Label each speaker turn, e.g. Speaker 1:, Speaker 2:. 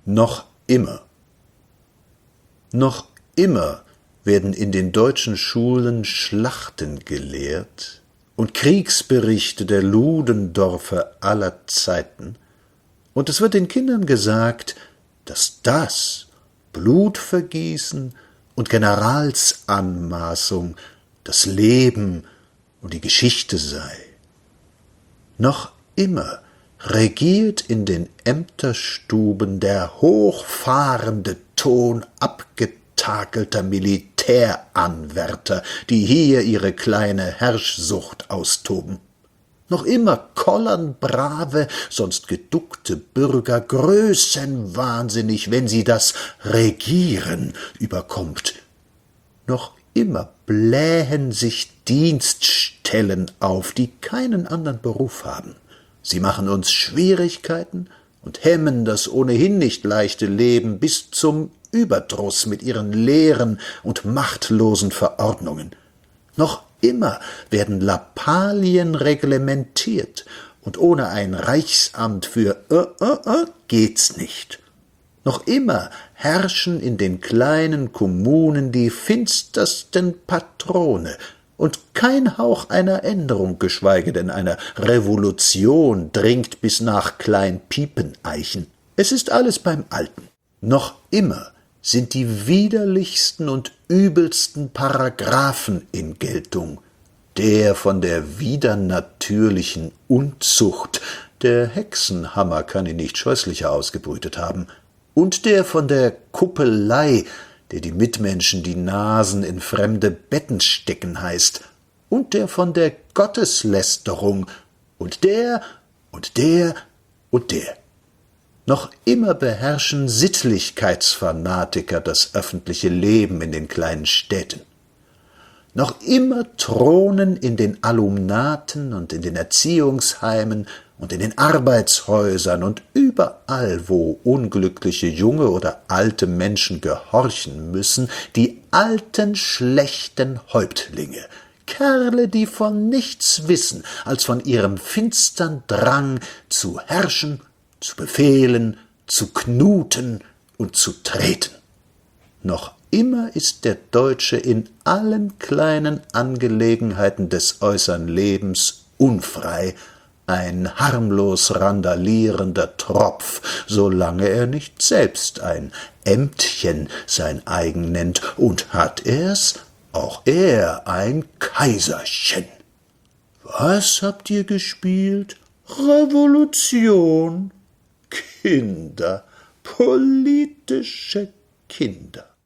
Speaker 1: Noch immer. Noch immer werden in den deutschen Schulen Schlachten gelehrt und Kriegsberichte der Ludendorfer aller Zeiten, und es wird den Kindern gesagt, dass das Blutvergießen und Generalsanmaßung das Leben und die Geschichte sei. Noch immer regiert in den Ämterstuben der hochfahrende Ton abgetakelter Militäranwärter, die hier ihre kleine Herrschsucht austoben. Noch immer kollern brave, sonst geduckte Bürger größenwahnsinnig, wenn sie das Regieren überkommt. Noch immer blähen sich Dienststellen auf, die keinen anderen Beruf haben. Sie machen uns Schwierigkeiten und hemmen das ohnehin nicht leichte Leben bis zum Überdruss mit ihren leeren und machtlosen Verordnungen. Noch immer werden Lappalien reglementiert, und ohne ein Reichsamt für geht's nicht. Noch immer herrschen in den kleinen Kommunen die finstersten Patrone, und kein Hauch einer Änderung, geschweige denn einer Revolution, dringt bis nach Klein-Piepeneichen. Es ist alles beim Alten. Noch immer sind die widerlichsten und übelsten Paragraphen in Geltung. Der von der widernatürlichen Unzucht, der Hexenhammer kann ihn nicht scheußlicher ausgebrütet haben, und der von der Kuppelei, der die Mitmenschen die Nasen in fremde Betten stecken heißt, und der von der Gotteslästerung, und der und der und der. Noch immer beherrschen Sittlichkeitsfanatiker das öffentliche Leben in den kleinen Städten. Noch immer thronen in den Alumnaten und in den Erziehungsheimen und in den Arbeitshäusern und überall, wo unglückliche junge oder alte Menschen gehorchen müssen, die alten, schlechten Häuptlinge, Kerle, die von nichts wissen, als von ihrem finstern Drang zu herrschen, zu befehlen, zu knuten und zu treten. Noch immer ist der Deutsche in allen kleinen Angelegenheiten des äußern Lebens unfrei, ein harmlos randalierender Tropf, solange er nicht selbst ein Ämtchen sein eigen nennt, und hat er's, auch er ein Kaiserchen. Was habt ihr gespielt? Revolution. Kinder, politische Kinder.